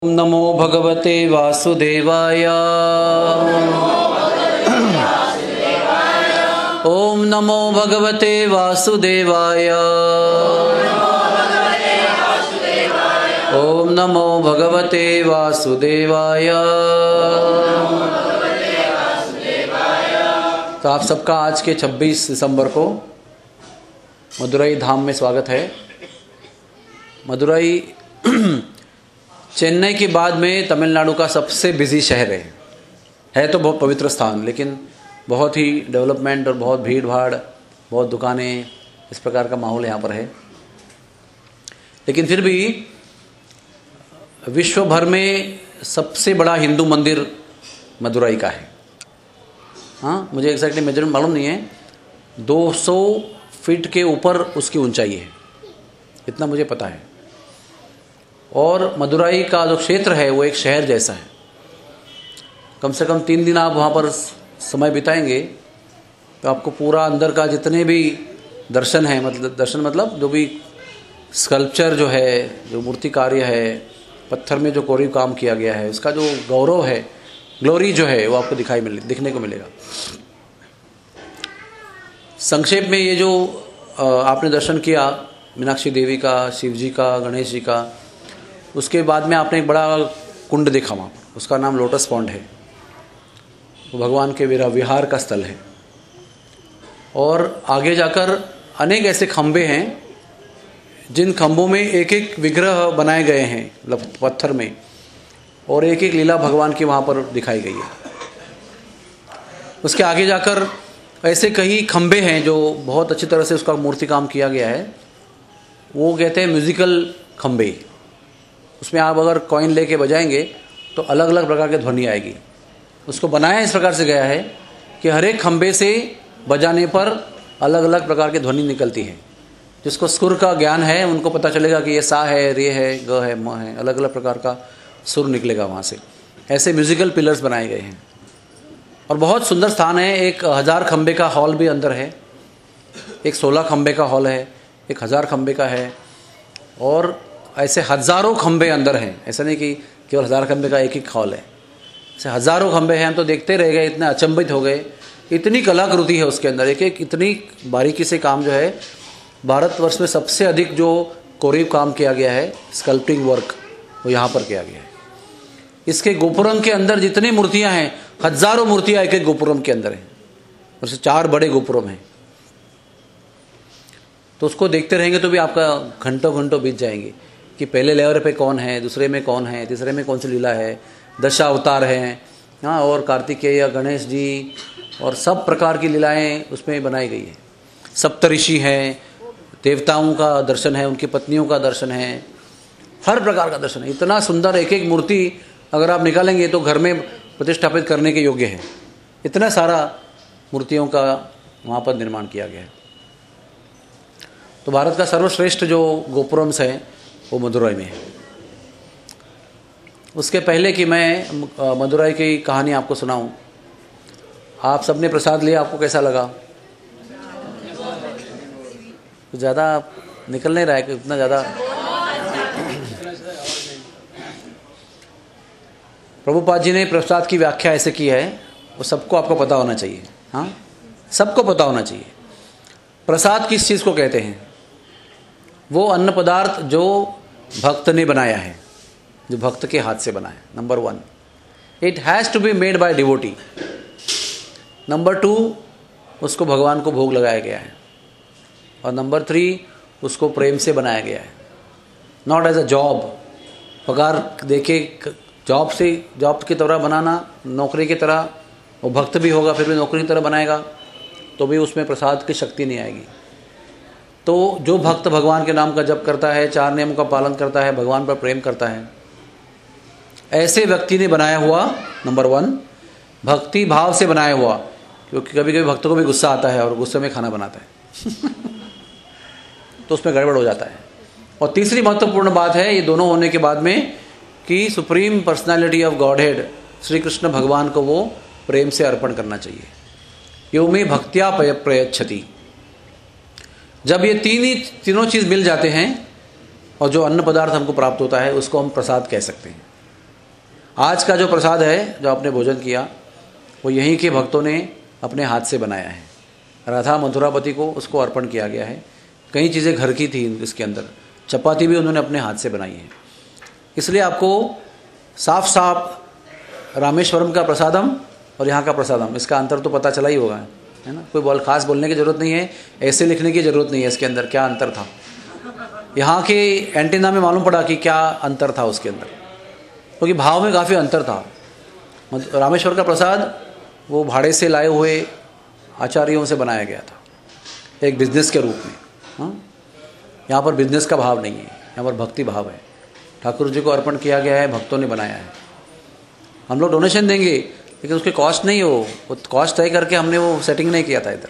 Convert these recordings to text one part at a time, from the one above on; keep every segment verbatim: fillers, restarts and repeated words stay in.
ओम नमो भगवते वासुदेवाय। ओम नमो भगवते वासुदेवाय। ओम नमो भगवते वासुदेवाय। तो आप सबका आज के छब्बीस दिसंबर को मदुरई धाम में स्वागत है। मदुरई चेन्नई के बाद में तमिलनाडु का सबसे बिजी शहर है है तो बहुत पवित्र स्थान, लेकिन बहुत ही डेवलपमेंट और बहुत भीड़ भाड़, बहुत दुकानें, इस प्रकार का माहौल यहाँ पर है। लेकिन फिर भी विश्व भर में सबसे बड़ा हिंदू मंदिर मदुरई का है। हाँ, मुझे एक्जैक्टली मेजरमेंट मालूम नहीं है, दो सौ फीट के ऊपर उसकी ऊंचाई है, इतना मुझे पता है। और मदुरई का जो क्षेत्र है वो एक शहर जैसा है। कम से कम तीन दिन आप वहाँ पर समय बिताएंगे तो आपको पूरा अंदर का जितने भी दर्शन है, मतलब दर्शन मतलब जो भी स्कल्पचर जो है, जो मूर्ति कार्य है, पत्थर में जो कोरीव काम किया गया है, उसका जो गौरव है, ग्लोरी जो है, वो आपको दिखाई मिले दिखने को मिलेगा। संक्षेप में ये जो आपने दर्शन किया मीनाक्षी देवी का, शिव जी का, गणेश जी का, उसके बाद में आपने एक बड़ा कुंड देखा वहाँ पर, उसका नाम लोटस पॉन्ड है। वो भगवान के विहार का स्थल है। और आगे जाकर अनेक ऐसे खंबे हैं जिन खंभों में एक एक विग्रह बनाए गए हैं, मतलब पत्थर में, और एक एक लीला भगवान की वहाँ पर दिखाई गई है। उसके आगे जाकर ऐसे कई खंबे हैं जो बहुत अच्छी तरह से उसका मूर्ति काम किया गया है। वो कहते हैं म्यूजिकल खंबे। उसमें आप अगर कॉइन लेके बजाएंगे तो अलग अलग प्रकार की ध्वनि आएगी। उसको बनाया इस प्रकार से गया है कि हर एक खंबे से बजाने पर अलग अलग प्रकार की ध्वनि निकलती है। जिसको सुर का ज्ञान है उनको पता चलेगा कि ये सा है, रे है, ग है, म है, अलग अलग प्रकार का सुर निकलेगा वहाँ से। ऐसे म्यूजिकल पिलर्स बनाए गए हैं और बहुत सुंदर स्थान है। एक हज़ार खंबे का हॉल भी अंदर है, एक सोलह खंबे का हॉल है, एक हज़ार खंबे का है, और ऐसे हज़ारों खंबे अंदर हैं। ऐसा नहीं कि केवल हज़ार खंबे का एक ही हॉल है, ऐसे हज़ारों खंबे हैं। हम तो देखते रह गए, इतने अचंभित हो गए। इतनी कलाकृति है उसके अंदर, एक एक इतनी बारीकी से काम जो है। भारतवर्ष में सबसे अधिक जो कोरीव काम किया गया है, स्कल्पटिंग वर्क, वो यहाँ पर किया गया है। इसके गोपुरम के अंदर जितनी मूर्तियाँ हैं, हज़ारों मूर्तियाँ एक एक गोपुरम के अंदर हैं, और से चार बड़े गोपुरम हैं। तो उसको देखते रहेंगे तो भी आपका घंटों घंटों बीत जाएंगे कि पहले लेवल पे कौन है, दूसरे में कौन है, तीसरे में कौन सी लीला है, दशा अवतार हैं, हाँ, और कार्तिकेय, गणेश जी, और सब प्रकार की लीलाएं उसमें बनाई गई है। सप्तऋषि हैं, देवताओं का दर्शन है, उनकी पत्नियों का दर्शन है, हर प्रकार का दर्शन है। इतना सुंदर एक एक मूर्ति अगर आप निकालेंगे तो घर में प्रतिष्ठापित करने के योग्य है। इतना सारा मूर्तियों का वहाँ पर निर्माण किया गया है। तो भारत का सर्वश्रेष्ठ जो गोपुरम्स हैं वो मदुरई में है। उसके पहले कि मैं मदुरई की कहानी आपको सुनाऊं, आप सबने प्रसाद लिया, आपको कैसा लगा? तो ज़्यादा निकल नहीं रहा है कि इतना ज़्यादा। प्रभुपाद जी ने प्रसाद की व्याख्या ऐसे की है, वो सबको आपको पता होना चाहिए। हाँ, सबको पता होना चाहिए। प्रसाद किस चीज़ को कहते हैं? वो अन्न पदार्थ जो भक्त ने बनाया है, जो भक्त के हाथ से बना है। Number one, it has to be made by devotee. Number two, उसको भगवान को भोग लगाया गया है। और नंबर थ्री, उसको प्रेम से बनाया गया है, नॉट एज अ जॉब। पगार देके जॉब से जॉब की तरह बनाना, नौकरी की तरह। वो भक्त भी होगा फिर भी नौकरी की तरह बनाएगा तो भी उसमें प्रसाद की शक्ति नहीं आएगी। तो जो भक्त भगवान के नाम का जप करता है, चार नियमों का पालन करता है, भगवान पर प्रेम करता है, ऐसे व्यक्ति ने बनाया हुआ, नंबर वन, भक्ति भाव से बनाया हुआ। क्योंकि कभी कभी भक्तों को भी गुस्सा आता है और गुस्से में खाना बनाता है तो उसमें गड़बड़ हो जाता है। और तीसरी महत्वपूर्ण बात है ये दोनों होने के बाद में कि supreme personality of Godhead Shri Krishna भगवान को वो प्रेम से अर्पण करना चाहिए। यो में भक्त्या प्रयच्छति। जब ये तीन ही तीनों चीज़ मिल जाते हैं और जो अन्न पदार्थ हमको प्राप्त होता है उसको हम प्रसाद कह सकते हैं। आज का जो प्रसाद है, जो आपने भोजन किया, वो यहीं के भक्तों ने अपने हाथ से बनाया है। राधा मथुरापति को उसको अर्पण किया गया है। कई चीज़ें घर की थी इसके अंदर, चपाती भी उन्होंने अपने हाथ से बनाई है। इसलिए आपको साफ साफ रामेश्वरम का प्रसादम और यहाँ का प्रसादम, इसका अंतर तो पता चला ही होगा, है ना। कोई बोल खास बोलने की ज़रूरत नहीं है, ऐसे लिखने की ज़रूरत नहीं है इसके अंदर क्या अंतर था। यहाँ के एंटीना में मालूम पड़ा कि क्या अंतर था उसके अंदर, क्योंकि तो भाव में काफ़ी अंतर था। रामेश्वर का प्रसाद वो भाड़े से लाए हुए आचार्यों से बनाया गया था, एक बिजनेस के रूप में। हाँ, यहाँ पर बिजनेस का भाव नहीं है, यहाँ पर भक्ति भाव है। ठाकुर जी को अर्पण किया गया है, भक्तों ने बनाया है। हम लोग डोनेशन देंगे लेकिन उसके कॉस्ट नहीं हो, वो कॉस्ट तय करके हमने वो सेटिंग नहीं किया था इधर।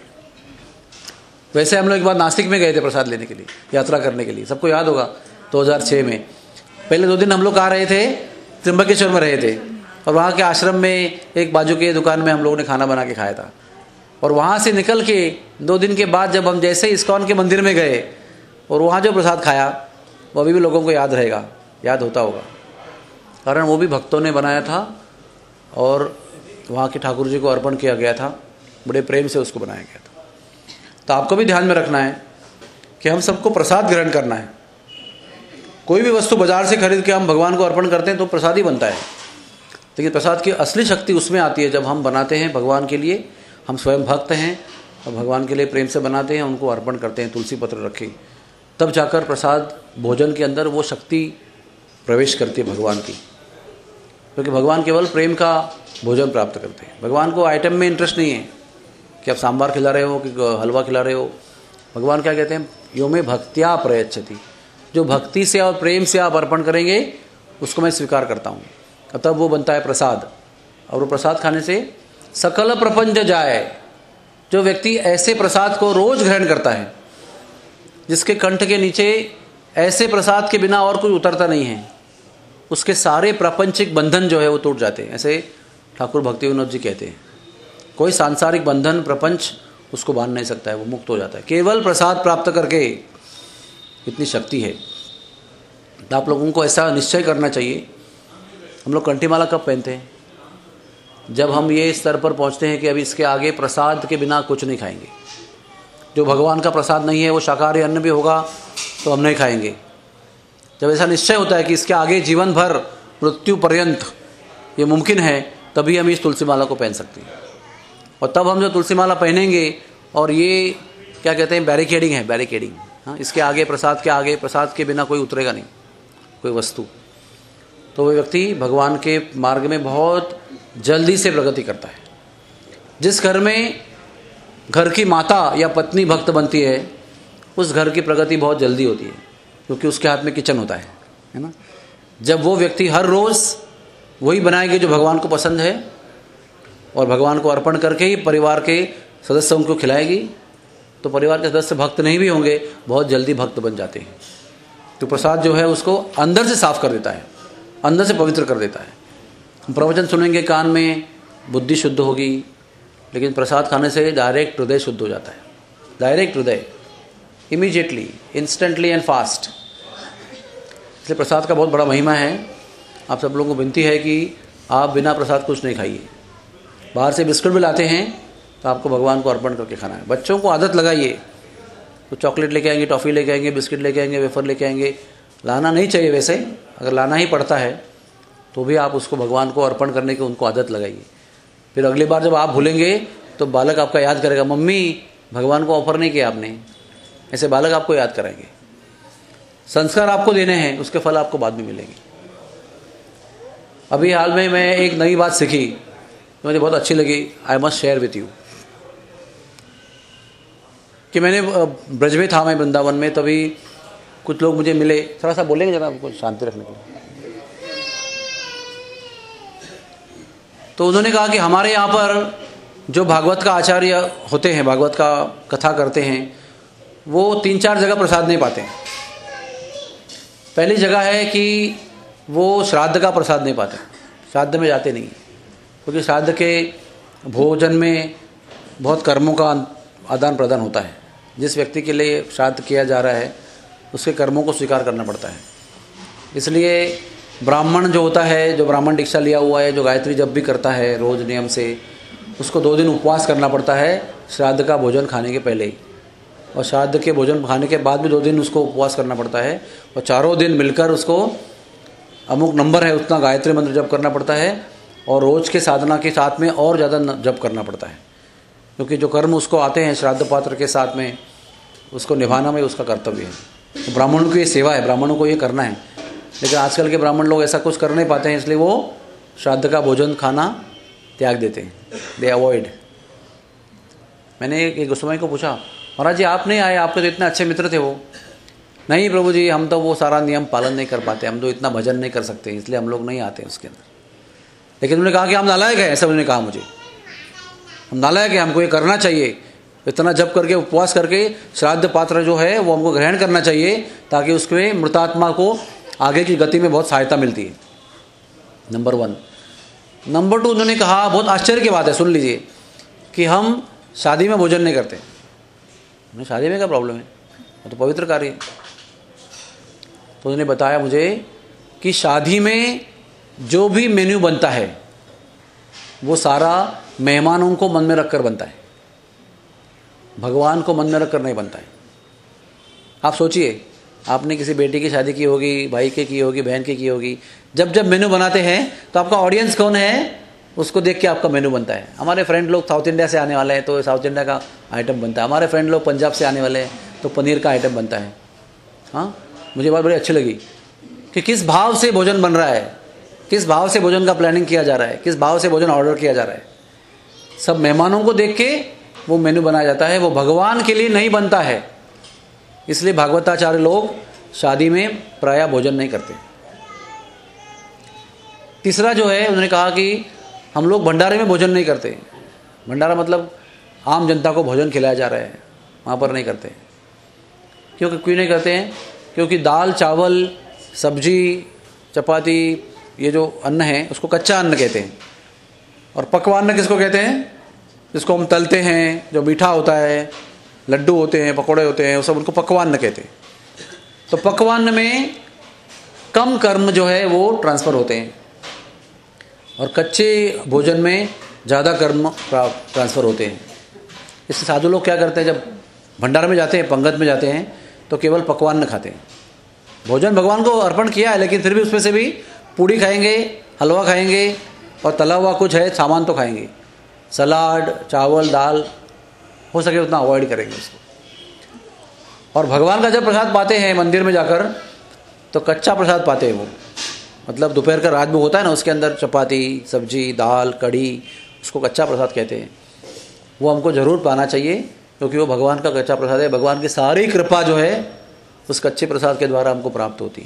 वैसे हम लोग एक बार नासिक में गए थे प्रसाद लेने के लिए, यात्रा करने के लिए, सबको याद होगा दो हज़ार छह में। पहले दो दिन हम लोग कहाँ रहे थे, त्र्यंबकेश्वर में रहे थे, और वहाँ के आश्रम में एक बाजू के दुकान में हम लोगों ने खाना बना के खाया था। और वहाँ से निकल के दो दिन के बाद जब हम जैसे इस्कॉन के मंदिर में गए और वहाँ जो प्रसाद खाया, वो अभी भी लोगों को याद रहेगा, याद होता होगा, कारण वो भी भक्तों ने बनाया था और वहाँ के ठाकुर जी को अर्पण किया गया था, बड़े प्रेम से उसको बनाया गया था। तो आपको भी ध्यान में रखना है कि हम सबको प्रसाद ग्रहण करना है। कोई भी वस्तु बाजार से खरीद के हम भगवान को अर्पण करते हैं तो प्रसाद ही बनता है, लेकिन प्रसाद की असली शक्ति उसमें आती है जब हम बनाते हैं भगवान के लिए। हम स्वयं भक्त हैं और भगवान के लिए प्रेम से बनाते हैं, उनको अर्पण करते हैं, तुलसी पत्र रखे, तब जाकर प्रसाद भोजन के अंदर वो शक्ति प्रवेश करती है भगवान की। क्योंकि भगवान केवल प्रेम का भोजन प्राप्त करते हैं। भगवान को आइटम में इंटरेस्ट नहीं है कि आप सांभर खिला रहे हो कि हलवा खिला रहे हो। भगवान क्या कहते हैं, यो में भक्त्या प्रयच्छति, जो भक्ति से और प्रेम से आप अर्पण करेंगे उसको मैं स्वीकार करता हूँ, तब वो बनता है प्रसाद। और वो प्रसाद खाने से सकल प्रपंच जाए। जो व्यक्ति ऐसे प्रसाद को रोज ग्रहण करता है, जिसके कंठ के नीचे ऐसे प्रसाद के बिना और कुछ उतरता नहीं है, उसके सारे प्रापंचिक बंधन जो है वो टूट जाते हैं। ऐसे ठाकुर भक्ति विनोद जी कहते हैं, कोई सांसारिक बंधन प्रपंच उसको बांध नहीं सकता है, वो मुक्त हो जाता है केवल प्रसाद प्राप्त करके। इतनी शक्ति है। तो आप लोगों को ऐसा निश्चय करना चाहिए। हम लोग कंठीमाला कब पहनते हैं, जब हम ये स्तर पर पहुंचते हैं कि अभी इसके आगे प्रसाद के बिना कुछ नहीं खाएंगे। जो भगवान का प्रसाद नहीं है वो शाकाहारी अन्न भी होगा तो हम नहीं खाएंगे। जब ऐसा निश्चय होता है कि इसके आगे जीवन भर मृत्यु पर्यंत ये मुमकिन है, तभी हम इस तुलसी माला को पहन सकते हैं। और तब हम जो तुलसी माला पहनेंगे, और ये क्या कहते हैं, बैरिकेडिंग है, बैरिकेडिंग। हाँ, इसके आगे प्रसाद के आगे प्रसाद के बिना कोई उतरेगा नहीं, कोई वस्तु। तो वो व्यक्ति भगवान के मार्ग में बहुत जल्दी से प्रगति करता है। जिस घर में घर की माता या पत्नी भक्त बनती है, उस घर की प्रगति बहुत जल्दी होती है, क्योंकि उसके हाथ में किचन होता है, है ना। जब वो व्यक्ति हर रोज़ वही बनाएगी जो भगवान को पसंद है, और भगवान को अर्पण करके ही परिवार के सदस्यों को खिलाएगी, तो परिवार के सदस्य भक्त नहीं भी होंगे, बहुत जल्दी भक्त बन जाते हैं। तो प्रसाद जो है उसको अंदर से साफ कर देता है, अंदर से पवित्र कर देता है। हम प्रवचन सुनेंगे, कान में बुद्धि शुद्ध होगी, लेकिन प्रसाद खाने से डायरेक्ट हृदय शुद्ध हो जाता है। डायरेक्ट हृदय, इमीडिएटली, इंस्टेंटली एंड फास्ट। इसलिए प्रसाद का बहुत बड़ा महिमा है। आप सब लोगों को विनती है कि आप बिना प्रसाद कुछ नहीं खाइए। बाहर से बिस्कुट भी लाते हैं तो आपको भगवान को अर्पण करके खाना है। बच्चों को आदत लगाइए, तो चॉकलेट लेके आएंगे, टॉफ़ी लेके आएंगे, बिस्किट लेके आएंगे, वेफर लेके आएंगे। लाना नहीं चाहिए, वैसे अगर लाना ही पड़ता है तो भी आप उसको भगवान को अर्पण करने की उनको आदत लगाइए। फिर अगली बार जब आप भूलेंगे तो बालक आपका याद करेगा, मम्मी भगवान को ऑफर नहीं किया आपने। ऐसे बालक आपको याद कराएंगे। संस्कार आपको देने हैं, उसके फल आपको बाद में मिलेंगे। अभी हाल में मैं एक नई बात सीखी, मुझे बहुत अच्छी लगी, I must share with you. कि मैंने ब्रज में था, मैं वृंदावन में, तभी कुछ लोग मुझे मिले। थोड़ा सा बोलेंगे जरा, आपको शांति रखने के लिए। तो उन्होंने कहा कि हमारे यहाँ पर जो भागवत का आचार्य होते हैं, भागवत का कथा करते हैं, वो तीन चार जगह प्रसाद नहीं पाते हैं। पहली जगह है कि वो श्राद्ध का प्रसाद नहीं पाते, श्राद्ध में जाते नहीं, क्योंकि श्राद्ध के भोजन में बहुत कर्मों का आदान प्रदान होता है। जिस व्यक्ति के लिए श्राद्ध किया जा रहा है उसके कर्मों को स्वीकार करना पड़ता है। इसलिए ब्राह्मण जो होता है, जो ब्राह्मण दीक्षा लिया हुआ है, जो गायत्री जप भी करता है रोज़ नियम से, उसको दो दिन उपवास करना पड़ता है श्राद्ध का भोजन खाने के पहले ही, और श्राद्ध के भोजन खाने के बाद भी दो दिन उसको उपवास करना पड़ता है, और चारों दिन मिलकर उसको अमुक नंबर है उतना गायत्री मंत्र जप करना पड़ता है, और रोज़ के साधना के साथ में और ज़्यादा जप करना पड़ता है, क्योंकि जो कर्म उसको आते हैं श्राद्ध पात्र के साथ में उसको निभाना में उसका कर्तव्य है। तो ब्राह्मणों की ये सेवा है, ब्राह्मणों को ये करना है। लेकिन आजकल के ब्राह्मण लोग ऐसा कुछ कर नहीं पाते हैं, इसलिए वो श्राद्ध का भोजन खाना त्याग देते हैं, दे अवॉइड। मैंने एक गोस्वामी को पूछा, महाराज जी आप नहीं आए, आपके तो इतने अच्छे मित्र थे वो। नहीं प्रभु जी, हम तो वो सारा नियम पालन नहीं कर पाते, हम तो इतना भजन नहीं कर सकते, इसलिए हम लोग नहीं आते उसके अंदर। लेकिन उन्होंने कहा कि हम नालायक हैं, ऐसा उन्होंने कहा मुझे, हम नालायक हैं, हमको ये करना चाहिए, इतना जप करके उपवास करके श्राद्ध पात्र जो है वो हमको ग्रहण करना चाहिए, ताकि उसके मृतात्मा को आगे की गति में बहुत सहायता मिलती है। Number one. नंबर टू, उन्होंने कहा, बहुत आश्चर्य की बात है, सुन लीजिए, कि हम शादी में भोजन नहीं करते। उन्हें शादी में क्या प्रॉब्लम है, वो तो पवित्र कार्य है। तो उन्होंने बताया मुझे कि शादी में जो भी मेन्यू बनता है वो सारा मेहमानों को मन में रखकर बनता है, भगवान को मन में रखकर नहीं बनता है। आप सोचिए, आपने किसी बेटी की शादी की होगी, भाई के की होगी, बहन की की होगी, जब जब मेनू बनाते हैं तो आपका ऑडियंस कौन है उसको देख के आपका मेनू बनता है। हमारे फ्रेंड लोग साउथ इंडिया से आने वाले हैं तो साउथ इंडिया का आइटम बनता है, हमारे फ्रेंड लोग पंजाब से आने वाले हैं तो पनीर का आइटम बनता है। हाँ, मुझे बात बड़ी अच्छी लगी कि किस भाव से भोजन बन रहा है, किस भाव से भोजन का प्लानिंग किया जा रहा है, किस भाव से भोजन ऑर्डर किया जा रहा है। सब मेहमानों को देख के वो मेनू बनाया जाता है, वो भगवान के लिए नहीं बनता है। इसलिए भागवताचार्य लोग शादी में प्रायः भोजन नहीं करते। तीसरा जो है, उन्होंने कहा कि हम लोग भंडारे में भोजन नहीं करते। भंडारा मतलब आम जनता को भोजन खिलाया जा रहा है, वहाँ पर नहीं करते। क्योंकि क्यों नहीं करते हैं? क्योंकि दाल चावल सब्जी चपाती ये जो अन्न है उसको कच्चा अन्न कहते हैं, और पकवान किसको कहते हैं? जिसको हम तलते हैं, जो मीठा होता है, लड्डू होते हैं, पकौड़े होते हैं, वो सब उनको पकवान कहते हैं। तो पकवान में कम कर्म जो है वो ट्रांसफ़र होते हैं, और कच्चे भोजन में ज़्यादा कर्म ट्रांसफ़र होते हैं। इससे साधु लोग क्या करते हैं, जब भंडार में जाते हैं, पंगत में जाते हैं, तो केवल पकवान न खाते हैं। भोजन भगवान को अर्पण किया है, लेकिन फिर भी उसमें से भी पूड़ी खाएंगे, हलवा खाएंगे, और तला हुआ कुछ है सामान तो खाएंगे। सलाद, चावल, दाल हो सके उतना अवॉइड करेंगे उसको। और भगवान का जब प्रसाद पाते हैं मंदिर में जाकर, तो कच्चा प्रसाद पाते हैं वो, मतलब दोपहर का रात में होता है ना, उसके अंदर चपाती सब्जी दाल कढ़ी, उसको कच्चा प्रसाद कहते हैं। वो हमको ज़रूर पाना चाहिए, क्योंकि वो भगवान का कच्चा प्रसाद है। भगवान की सारी कृपा जो है उस कच्चे प्रसाद के द्वारा हमको प्राप्त होती है।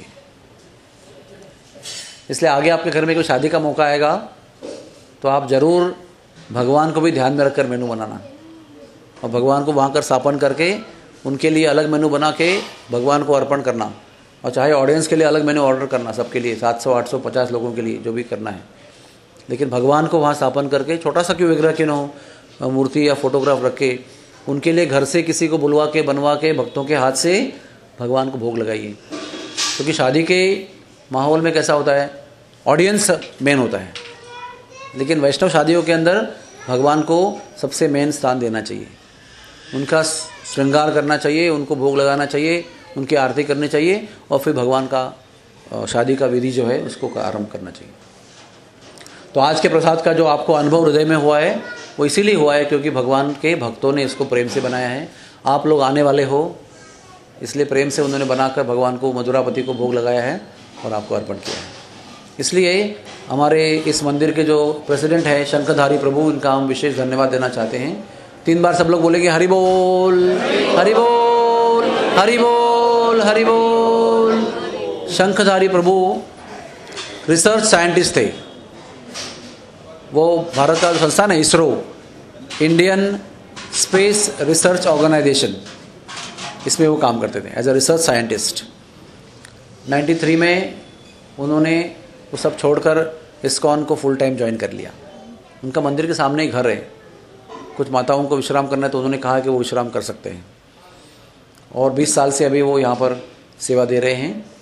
इसलिए आगे आपके घर में कोई शादी का मौका आएगा तो आप ज़रूर भगवान को भी ध्यान में रखकर मेनू बनाना, और भगवान को वहाँ कर स्थापन करके उनके लिए अलग मेनू बना के भगवान को अर्पण करना, और चाहे ऑडियंस के लिए अलग मेनू ऑर्डर करना, सबके लिए सात सौ आठ सौ पचास लोगों के लिए जो भी करना है। लेकिन भगवान को वहाँ स्थापन करके, छोटा सा क्यों विग्रह क्यों न हो, मूर्ति या फोटोग्राफ रख के उनके लिए घर से किसी को बुलवा के बनवा के भक्तों के हाथ से भगवान को भोग लगाइए। क्योंकि शादी के माहौल में कैसा होता है, ऑडियंस मेन होता है, लेकिन वैष्णव शादियों के अंदर भगवान को सबसे मेन स्थान देना चाहिए, उनका श्रृंगार करना चाहिए, उनको भोग लगाना चाहिए, उनकी आरती करनी चाहिए, और फिर भगवान का शादी का विधि जो है उसको आरंभ करना चाहिए। तो आज के प्रसाद का जो आपको अनुभव हृदय में हुआ है वो इसीलिए हुआ है क्योंकि भगवान के भक्तों ने इसको प्रेम से बनाया है। आप लोग आने वाले हो, इसलिए प्रेम से उन्होंने बनाकर भगवान को, मधुरापति को भोग लगाया है और आपको अर्पण किया है। इसलिए हमारे इस मंदिर के जो प्रेसिडेंट हैं शंखधारी प्रभु, इनका हम विशेष धन्यवाद देना चाहते हैं। तीन बार सब लोग बोलेंगे हरि बोल, हरि बोल, हरि बोल, हरि बोल। शंखधारी प्रभु रिसर्च साइंटिस्ट थे। वो भारत का संस्थान है ISRO, Indian space research organisation, इसमें वो काम करते थे एज अ रिसर्च साइंटिस्ट। तिरानवे में उन्होंने वो सब छोड़कर इस्कॉन को फुल टाइम ज्वाइन कर लिया। उनका मंदिर के सामने ही घर है, कुछ माताओं को विश्राम करना है तो उन्होंने कहा कि वो विश्राम कर सकते हैं, और बीस साल से अभी वो यहाँ पर सेवा दे रहे हैं।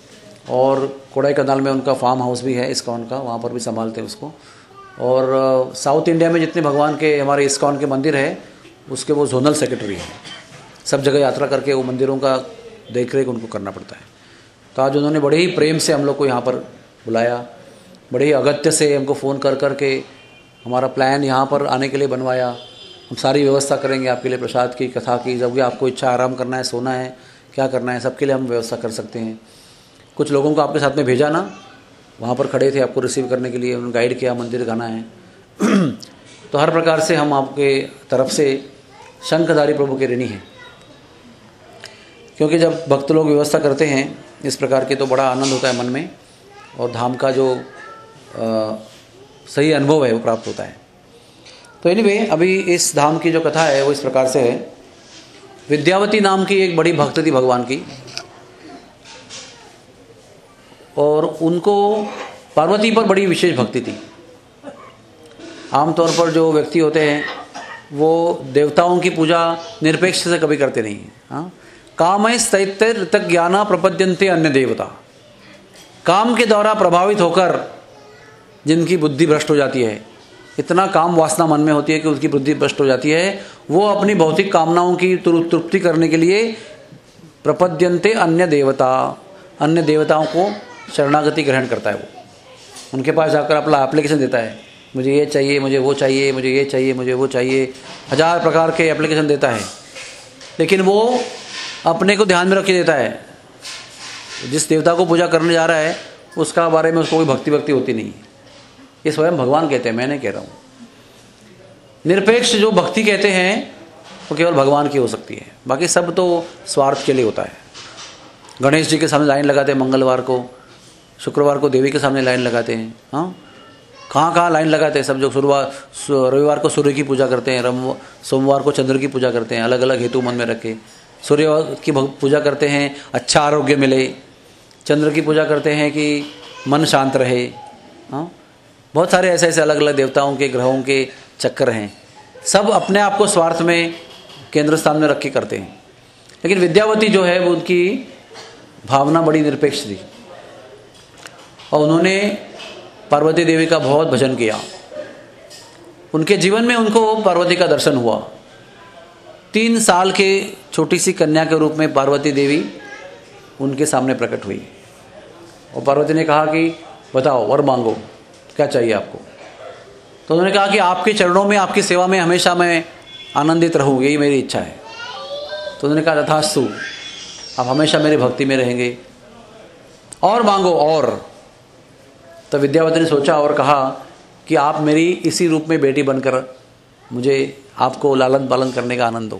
और कोडाई कनाल में उनका फार्म हाउस भी है इस्कॉन का, वहाँ पर भी संभालते हैं उसको। और साउथ इंडिया में जितने भगवान के हमारे इस्कॉन के मंदिर है उसके वो जोनल सेक्रेटरी हैं। सब जगह यात्रा करके वो मंदिरों का देख रेख उनको करना पड़ता है। तो आज उन्होंने बड़े ही प्रेम से हम लोग को यहाँ पर बुलाया, बड़े ही अगत्य से हमको फ़ोन कर कर के हमारा प्लान यहाँ पर आने के लिए बनवाया। हम सारी व्यवस्था करेंगे आपके लिए, प्रसाद की, कथा की, जब भी आपको इच्छा आराम करना है, सोना है, क्या करना है, सबके लिए हम व्यवस्था कर सकते हैं। कुछ लोगों को आपके साथ में भेजा ना, वहाँ पर खड़े थे आपको रिसीव करने के लिए, उन्होंने गाइड किया, मंदिर गाना है। तो हर प्रकार से हम आपके तरफ से शंखधारी प्रभु के ऋणी हैं, क्योंकि जब भक्त लोग व्यवस्था करते हैं इस प्रकार के तो बड़ा आनंद होता है मन में, और धाम का जो आ, सही अनुभव है वो प्राप्त होता है। तो एनीवे अभी इस धाम की जो कथा है वो इस प्रकार से है। विद्यावती नाम की एक बड़ी भक्त थी भगवान की, और उनको पार्वती पर बड़ी विशेष भक्ति थी। आमतौर पर जो व्यक्ति होते हैं वो देवताओं की पूजा निरपेक्ष से कभी करते नहीं हैं। हाँ, काम स्तैत्य ऋतक ज्ञाना प्रपद्यन्ते अन्य देवता। काम के द्वारा प्रभावित होकर जिनकी बुद्धि भ्रष्ट हो जाती है, इतना काम वासना मन में होती है कि उसकी बुद्धि भ्रष्ट हो जाती है, वो अपनी भौतिक कामनाओं की तृप्ति करने के लिए प्रपद्यन्ते अन्य देवता, अन्य देवताओं को शरणागति ग्रहण करता है। वो उनके पास जाकर अपना एप्लीकेशन देता है, मुझे ये चाहिए, मुझे वो चाहिए, मुझे ये चाहिए, मुझे वो चाहिए, हजार प्रकार के एप्लीकेशन देता है। लेकिन वो अपने को ध्यान में रख के देता है, जिस देवता को पूजा करने जा रहा है उसका बारे में उसको कोई भक्ति भक्ति होती नहीं है। ये स्वयं भगवान कहते हैं, मैं नहीं कह रहा हूँ। निरपेक्ष जो भक्ति कहते हैं वो केवल भगवान की हो सकती है, बाकी सब तो स्वार्थ के लिए होता है। गणेश जी के सामने लाइन लगाते हैं मंगलवार को, शुक्रवार को देवी के सामने लाइन लगाते हैं। हाँ, कहाँ कहाँ लाइन लगाते हैं सब। जो शुरुआत रविवार को सूर्य की पूजा करते हैं, सोमवार को चंद्र की पूजा करते हैं, अलग अलग हेतु मन में रखे। सूर्य की पूजा करते हैं अच्छा आरोग्य मिले, चंद्र की पूजा करते हैं कि मन शांत रहे। हाँ, बहुत सारे ऐसे ऐसे अलग अलग देवताओं के ग्रहों के चक्कर हैं, सब अपने आप को स्वार्थ में केंद्र स्थान में रख के करते हैं। लेकिन विद्यावती जो है वो उनकी भावना बड़ी निरपेक्ष थी, और उन्होंने पार्वती देवी का बहुत भजन किया। उनके जीवन में उनको पार्वती का दर्शन हुआ। तीन साल के छोटी सी कन्या के रूप में पार्वती देवी उनके सामने प्रकट हुई, और पार्वती ने कहा कि बताओ वर मांगो, क्या चाहिए आपको। तो उन्होंने कहा कि आपके चरणों में, आपकी सेवा में हमेशा मैं आनंदित रहूँ, यही मेरी इच्छा है। तो उन्होंने कहा तथास्तु, आप हमेशा मेरी भक्ति में रहेंगे, और मांगो। और तो विद्यावती ने सोचा और कहा कि आप मेरी इसी रूप में बेटी बनकर मुझे आपको लालन पालन करने का आनंद दो।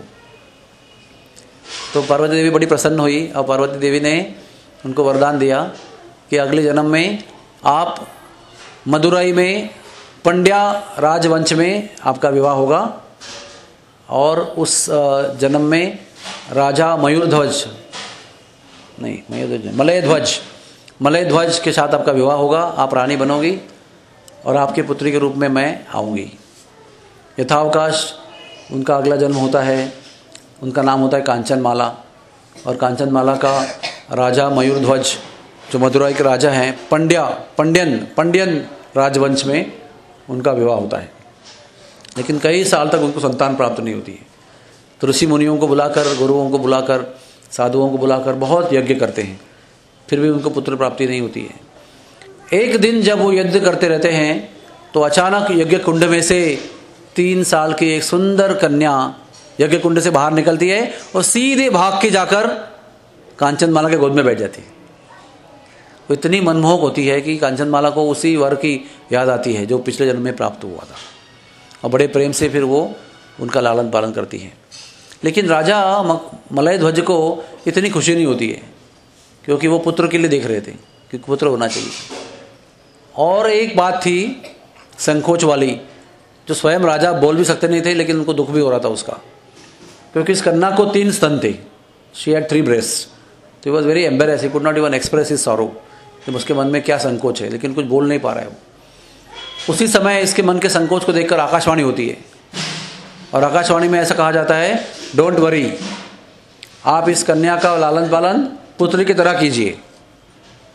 तो पार्वती देवी बड़ी प्रसन्न हुई, और पार्वती देवी ने उनको वरदान दिया कि अगले जन्म में आप मदुरई में पंड्या राजवंश में आपका विवाह होगा, और उस जन्म में राजा मयूरध्वज नहीं मयूरध्वज मलयध्वज मलयध्वज के साथ आपका विवाह होगा, आप रानी बनोगी, और आपके पुत्री के रूप में मैं आऊँगी। यथावकाश उनका अगला जन्म होता है, उनका नाम होता है कांचनमाला, और कांचनमाला का राजा मयूरध्वज जो मदुरई के राजा हैं, पंड्या पंड्यन पंड्यन राजवंश में उनका विवाह होता है। लेकिन कई साल तक उनको संतान प्राप्त नहीं होती है। तो ऋषि मुनियों को बुलाकर, गुरुओं को बुलाकर, साधुओं को बुलाकर बहुत यज्ञ करते हैं, फिर भी उनको पुत्र प्राप्ति नहीं होती है। एक दिन जब वो यज्ञ करते रहते हैं तो अचानक यज्ञ कुंड में से तीन साल की एक सुंदर कन्या यज्ञ कुंड से बाहर निकलती है, और सीधे भाग के जाकर कांचनमाला के गोद में बैठ जाती है। वो इतनी मनमोहक होती है कि कांचनमाला को उसी वर की याद आती है जो पिछले जन्म में प्राप्त हुआ था, और बड़े प्रेम से फिर वो उनका लालन पालन करती है। लेकिन राजा मलयध्वज को इतनी खुशी नहीं होती है, क्योंकि वो पुत्र के लिए देख रहे थे कि पुत्र होना चाहिए। और एक बात थी संकोच वाली, जो स्वयं राजा बोल भी सकते नहीं थे, लेकिन उनको दुख भी हो रहा था उसका, क्योंकि इस कन्या को तीन स्तन थे। शी हैड थ्री ब्रेस्ट, तो he was very embarrass, he could not even express his sorrow, कि उसके मन में क्या संकोच है, लेकिन कुछ बोल नहीं पा रहा है वो। उसी समय इसके मन के संकोच को देखकर आकाशवाणी होती है, और आकाशवाणी में ऐसा कहा जाता है, डोंट वरी, आप इस कन्या का लालन पालन पुत्री की तरह कीजिए।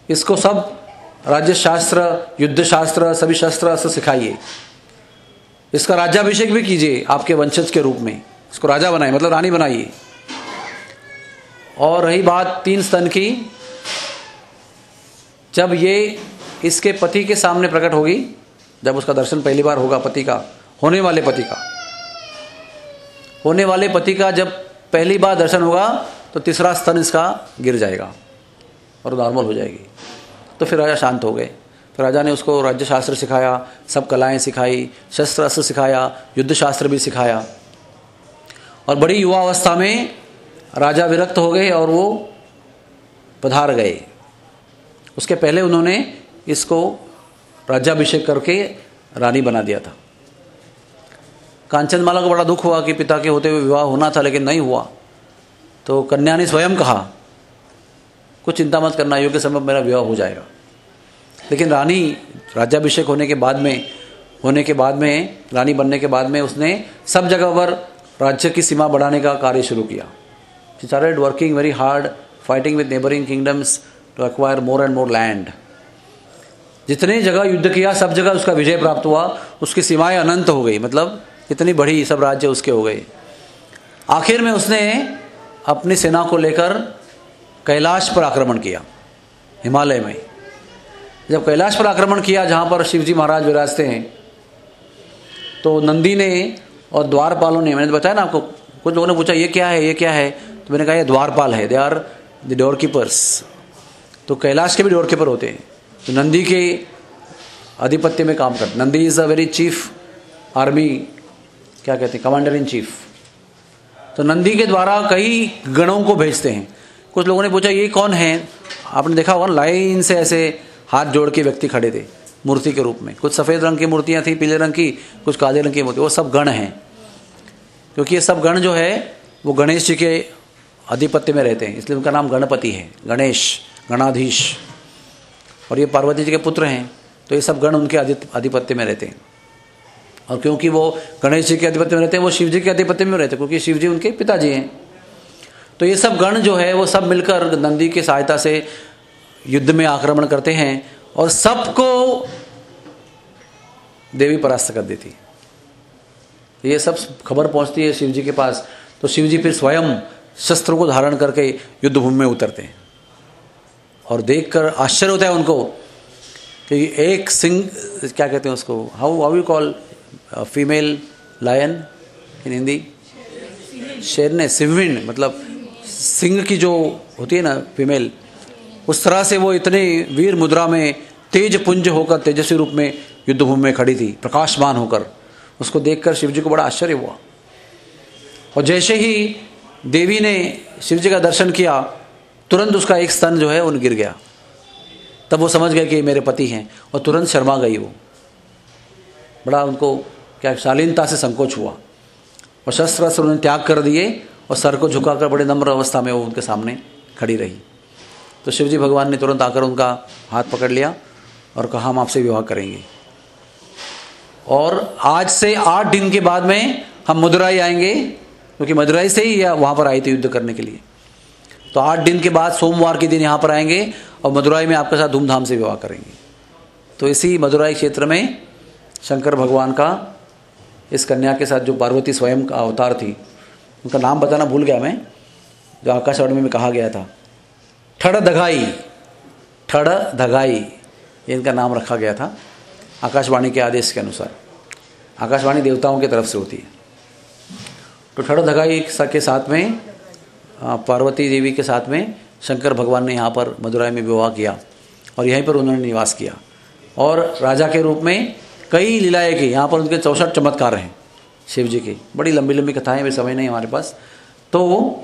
इसको सब राज्य शास्त्र, युद्ध शास्त्र, सभी शस्त्र अस्त्र सिखाइए, इसका राज्याभिषेक भी कीजिए आपके वंशज के रूप में, इसको राजा बनाइए, मतलब रानी बनाइए। और रही बात तीन स्तन की, जब ये इसके पति के सामने प्रकट होगी, जब उसका दर्शन पहली बार होगा पति का, होने वाले पति का होने वाले पति का जब पहली बार दर्शन होगा तो तीसरा स्तन इसका गिर जाएगा और नॉर्मल हो जाएगी। तो फिर राजा शांत हो गए। फिर राजा ने उसको राज्य शास्त्र सिखाया, सब कलाएं सिखाई, शस्त्र अस्त्र सिखाया, युद्ध शास्त्र भी सिखाया। और बड़ी युवा अवस्था में राजा विरक्त हो गए और वो पधार गए। उसके पहले उन्होंने इसको राज्याभिषेक करके रानी बना दिया था। कांचनमाला को बड़ा दुख हुआ कि पिता के होते हुए विवाह होना था लेकिन नहीं हुआ। तो कन्या ने स्वयं कहा, कुछ चिंता मत करना, योग्य समय मेरा विवाह हो जाएगा। लेकिन रानी राज्याभिषेक होने के बाद में होने के बाद में रानी बनने के बाद में उसने सब जगह पर राज्य की सीमा बढ़ाने का कार्य शुरू किया। She started working very hard, fighting with neighbouring kingdoms to acquire more and more land. जितने जगह युद्ध किया सब जगह उसका विजय प्राप्त हुआ। उसकी सीमाएं अनंत हो गई, मतलब इतनी बड़ी सब राज्य उसके हो गए। आखिर में उसने अपनी सेना को लेकर कैलाश पर आक्रमण किया, हिमालय में। जब कैलाश पर आक्रमण किया जहाँ पर शिवजी महाराज विराजते हैं, तो नंदी ने और द्वारपालों ने, मैंने बताया ना आपको, कुछ लोगों ने पूछा ये क्या है ये क्या है, तो मैंने कहा ये द्वारपाल है, they are the door keepers. तो कैलाश के भी डोर कीपर होते हैं, तो नंदी के आधिपत्य में काम करते। Nandi is a very chief army, क्या कहते हैं, कमांडर इन चीफ। तो नंदी के द्वारा कई गणों को भेजते हैं। कुछ लोगों ने पूछा ये कौन है, आपने देखा होगा लाइन से ऐसे हाथ जोड़ के व्यक्ति खड़े थे मूर्ति के रूप में। कुछ सफ़ेद रंग की मूर्तियाँ थी, पीले रंग की, कुछ काले रंग की मूर्ति, वो सब गण हैं। क्योंकि ये सब गण जो है वो गणेश जी के आधिपत्य में रहते हैं, इसलिए उनका नाम गणपति है, गणेश, गणाधीश। और ये पार्वती जी के पुत्र हैं, तो ये सब गण उनके आधिपत्य में रहते हैं। और क्योंकि वो गणेश जी के आधिपत्य में रहते हैं, वो शिव जी के आधिपत्य में रहते हैं, क्योंकि शिव जी उनके पिताजी हैं। तो ये सब गण जो है वो सब मिलकर नंदी की सहायता से युद्ध में आक्रमण करते हैं और सबको देवी परास्त कर देती। ये सब खबर पहुंचती है शिव जी के पास, तो शिव जी फिर स्वयं शस्त्रों को धारण करके युद्ध भूमि में उतरते हैं। और देखकर आश्चर्य होता है उनको कि एक सिंह, क्या कहते हैं उसको, how how you call female lion in Hindi, शेरने, सिंहण, मतलब सिंह की जो होती है ना फीमेल, उस तरह से वो इतने वीर मुद्रा में तेज पुंज होकर तेजस्वी रूप में युद्ध भूमि में खड़ी थी, प्रकाशमान होकर। उसको देखकर शिव जी को बड़ा आश्चर्य हुआ। और जैसे ही देवी ने शिव जी का दर्शन किया, तुरंत उसका एक स्तन जो है वो गिर गया। तब वो समझ गए कि मेरे पति हैं, और तुरंत शर्मा गई वो। बड़ा उनको क्या शालीनता से संकोच हुआ, और शस्त्र अस्त्र उन्होंने त्याग कर दिए और सर को झुकाकर बड़े नम्र अवस्था में वो उनके सामने खड़ी रही। तो शिवजी भगवान ने तुरंत आकर उनका हाथ पकड़ लिया और कहा हम आपसे विवाह करेंगे, और आज से आठ दिन के बाद में हम मदुराई आएंगे, क्योंकि मदुराई से ही वहाँ पर आई थी युद्ध करने के लिए। तो आठ दिन के बाद सोमवार के दिन यहाँ पर आएंगे और मदुराई में आपके साथ धूमधाम से विवाह करेंगे। तो इसी मदुराई क्षेत्र में शंकर भगवान का इस कन्या के साथ, जो पार्वती स्वयं का अवतार थी, उनका नाम बताना भूल गया मैं, जो आकाशवाणी में कहा गया था, ठड़ धगाई, ठड़ धगाई, ये इनका नाम रखा गया था आकाशवाणी के आदेश के अनुसार। आकाशवाणी देवताओं की तरफ से होती है। तो ठड़ धगाई के साथ में पार्वती देवी के साथ में शंकर भगवान ने यहाँ पर मदुराई में विवाह किया और यहीं पर उन्होंने निवास किया। और राजा के रूप में कई लीलाएँ की, यहाँ पर उनके चौसठ चमत्कार हैं शिव जी की। बड़ी लंबी लंबी कथाएं, वे समय नहीं हमारे पास। तो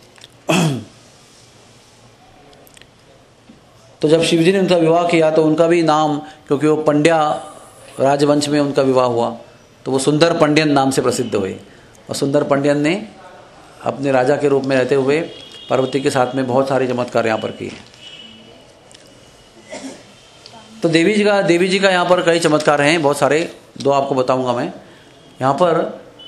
तो जब शिव जी ने उनका विवाह किया तो उनका भी नाम, क्योंकि वो पंड्या राजवंश में उनका विवाह हुआ, तो वो सुंदर पंड्यन नाम से प्रसिद्ध हुए। और सुंदर पंड्यन ने अपने राजा के रूप में रहते हुए पार्वती के साथ में बहुत सारे चमत्कार यहाँ पर किए। तो देवी जी का देवी जी का यहाँ पर कई चमत्कार हैं, बहुत सारे, दो आपको बताऊंगा मैं। यहाँ पर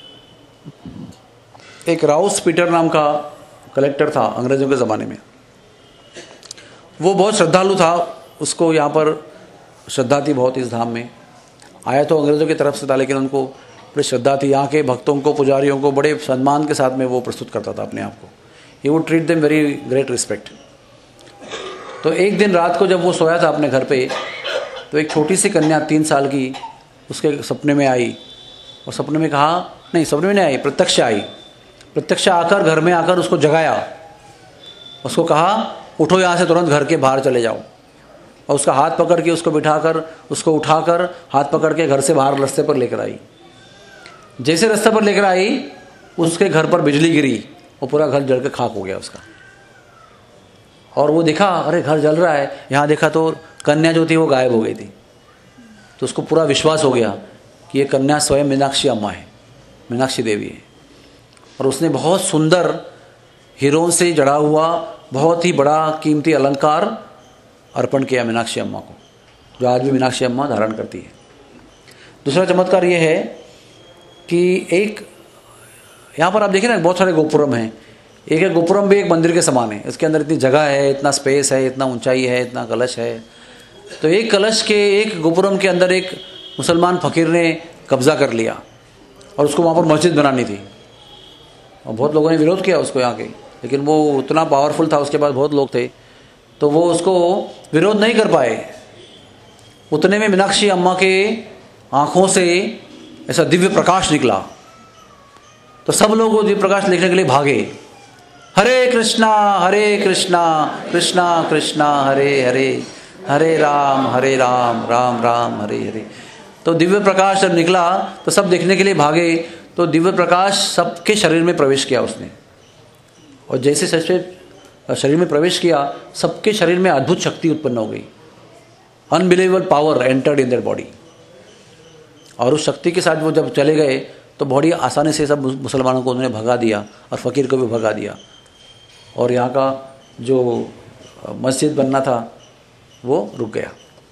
एक राउस पीटर नाम का कलेक्टर था अंग्रेजों के ज़माने में। वो बहुत श्रद्धालु था उसको यहाँ पर श्रद्धा थी बहुत इस धाम में। आया तो अंग्रेज़ों की तरफ से था, लेकिन उनको बड़ी श्रद्धा थी। यहाँ के भक्तों को, पुजारियों को बड़े सम्मान के साथ में वो प्रस्तुत करता था अपने आप को। He would treat them very great respect. तो एक दिन रात को जब वो सोया था अपने घर पे, तो एक छोटी सी कन्या तीन साल की उसके सपने में आई, और सपने में कहा, नहीं सपने में नहीं आई, प्रत्यक्ष आई। प्रत्यक्ष आकर घर में आकर उसको जगाया, उसको कहा उठो यहाँ से, तुरंत घर के बाहर चले जाओ। और उसका हाथ पकड़ के उसको बिठाकर, उसको उठाकर हाथ पकड़ के घर से बाहर रास्ते पर लेकर आई। जैसे रास्ते पर लेकर आई, उसके घर पर बिजली गिरी और पूरा घर जल के खाक हो गया उसका। और वो देखा, अरे घर जल रहा है, यहाँ देखा तो कन्या जो थी वो गायब हो गई थी। तो उसको पूरा विश्वास हो गया कि ये कन्या स्वयं मीनाक्षी अम्मा है, मीनाक्षी देवी है। और उसने बहुत सुंदर हीरों से जड़ा हुआ बहुत ही बड़ा कीमती अलंकार अर्पण किया मीनाक्षी अम्मा को, जो आज भी मीनाक्षी अम्मा धारण करती है। दूसरा चमत्कार ये है कि एक यहाँ पर आप देखिए ना, बहुत सारे गोपुरम हैं। एक एक गोपुरम भी एक मंदिर के समान है, इसके अंदर इतनी जगह है, इतना स्पेस है, इतना ऊंचाई है, इतना कलश है। तो एक कलश के, एक गोपुरम के अंदर एक मुसलमान फ़कीर ने कब्ज़ा कर लिया और उसको वहाँ पर मस्जिद बनानी थी। और बहुत लोगों ने विरोध किया उसको यहाँ के, लेकिन वो उतना पावरफुल था, उसके पास बहुत लोग थे, तो वो उसको विरोध नहीं कर पाए। उतने में मीनाक्षी अम्मा के आँखों से ऐसा दिव्य प्रकाश निकला। तो सब लोग वो दिव्य प्रकाश देखने के लिए भागे। हरे कृष्णा हरे कृष्णा कृष्णा कृष्णा हरे हरे, हरे राम हरे राम राम राम हरे हरे। तो दिव्य प्रकाश जब निकला तो सब देखने के लिए भागे। तो दिव्य प्रकाश सबके शरीर में प्रवेश किया उसने, और जैसे सबसे शरीर में प्रवेश किया, सबके शरीर में अद्भुत शक्ति उत्पन्न हो गई। Unbelievable power entered in their body. और उस शक्ति के साथ वो जब चले गए तो बड़ी आसानी से सब मुसलमानों को उन्होंने भगा दिया और फ़कीर को भी भगा दिया। और यहाँ का जो मस्जिद बनना था वो रुक गया।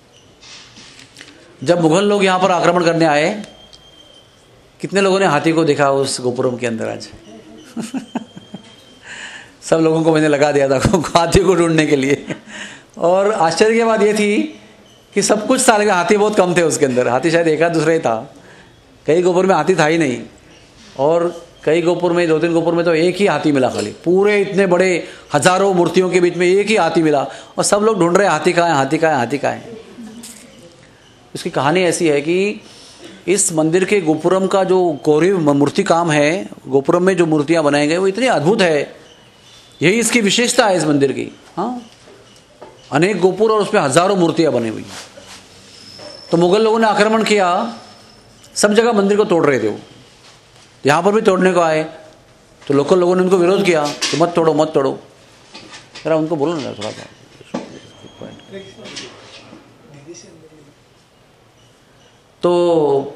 जब मुग़ल लोग यहाँ पर आक्रमण करने आए, कितने लोगों ने हाथी को देखा उस गोपुरम के अंदर आज? सब लोगों को मैंने लगा दिया था हाथी को ढूंढने के लिए। और आश्चर्य की बात ये थी कि सब कुछ साल के हाथी बहुत कम थे उसके अंदर। हाथी शायद एक आध दूसरा ही था, कई गोपुर में हाथी था ही नहीं। और कई गोपुर में, दो तीन गोपुर में तो एक ही हाथी मिला खाली, पूरे इतने बड़े हजारों मूर्तियों के बीच में एक ही हाथी मिला। और सब लोग ढूंढ रहे हाथी कहाँ है, हाथी कहाँ है, हाथी कहाँ है। इसकी कहानी ऐसी है कि इस मंदिर के गोपुरम का जो कोरीव मूर्ति काम है, गोपुरम में जो मूर्तियाँ बनाई गई वो इतनी अद्भुत है। यही इसकी विशेषता है इस मंदिर की। हाँ, अनेक गोपुर और उसमें हजारों मूर्तियाँ बनी हुई। तो मुगल लोगों ने आक्रमण किया, सब जगह मंदिर को तोड़ रहे थे वो, यहाँ पर भी तोड़ने को आए। तो लोकल लोगों ने उनको विरोध किया कि मत तोड़ो मत तोड़ो। जरा उनको बोलो ना थोड़ा सा। तो